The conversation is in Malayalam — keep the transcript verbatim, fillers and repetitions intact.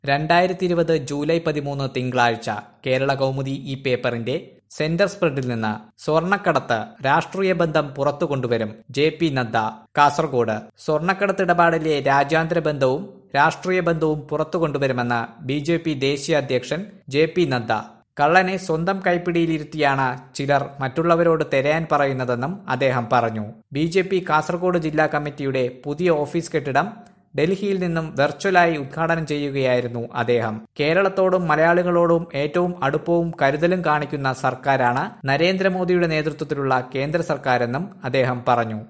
രണ്ടായിരത്തി ഇരുപത് ജൂലൈ പതിമൂന്ന് തിങ്കളാഴ്ച കേരള കൗമുദി ഈ പേപ്പറിന്റെ സെന്റർ സ്പ്രെഡിൽ നിന്ന് സ്വർണ്ണക്കടത്ത് രാഷ്ട്രീയ ബന്ധം പുറത്തു കൊണ്ടുവരും ജെ പി നദ്ദ. കാസർഗോഡ് സ്വർണ്ണക്കടത്ത് ഇടപാടിലെ രാജ്യാന്തര ബന്ധവും രാഷ്ട്രീയ ബന്ധവും പുറത്തു കൊണ്ടുവരുമെന്ന് ബി ജെ പി ദേശീയ അധ്യക്ഷൻ ജെ പി നദ്ദ. കള്ളനെ സ്വന്തം കൈപ്പിടിയിലിരുത്തിയാണ് ചിലർ മറ്റുള്ളവരോട് തിരയാൻ പറയുന്നതെന്നും അദ്ദേഹം പറഞ്ഞു. ബി ജെ പി കാസർഗോഡ് ജില്ലാ കമ്മിറ്റിയുടെ പുതിയ ഓഫീസ് കെട്ടിടം ഡൽഹിയിൽ നിന്നും വെർച്വലായി ഉദ്ഘാടനം ചെയ്യുകയായിരുന്നു അദ്ദേഹം. കേരളത്തോടും മലയാളികളോടും ഏറ്റവും അടുപ്പവും കരുതലും കാണിക്കുന്ന സർക്കാരാണ് നരേന്ദ്രമോദിയുടെ നേതൃത്വത്തിലുള്ള കേന്ദ്ര സർക്കാരെന്നും അദ്ദേഹം പറഞ്ഞു.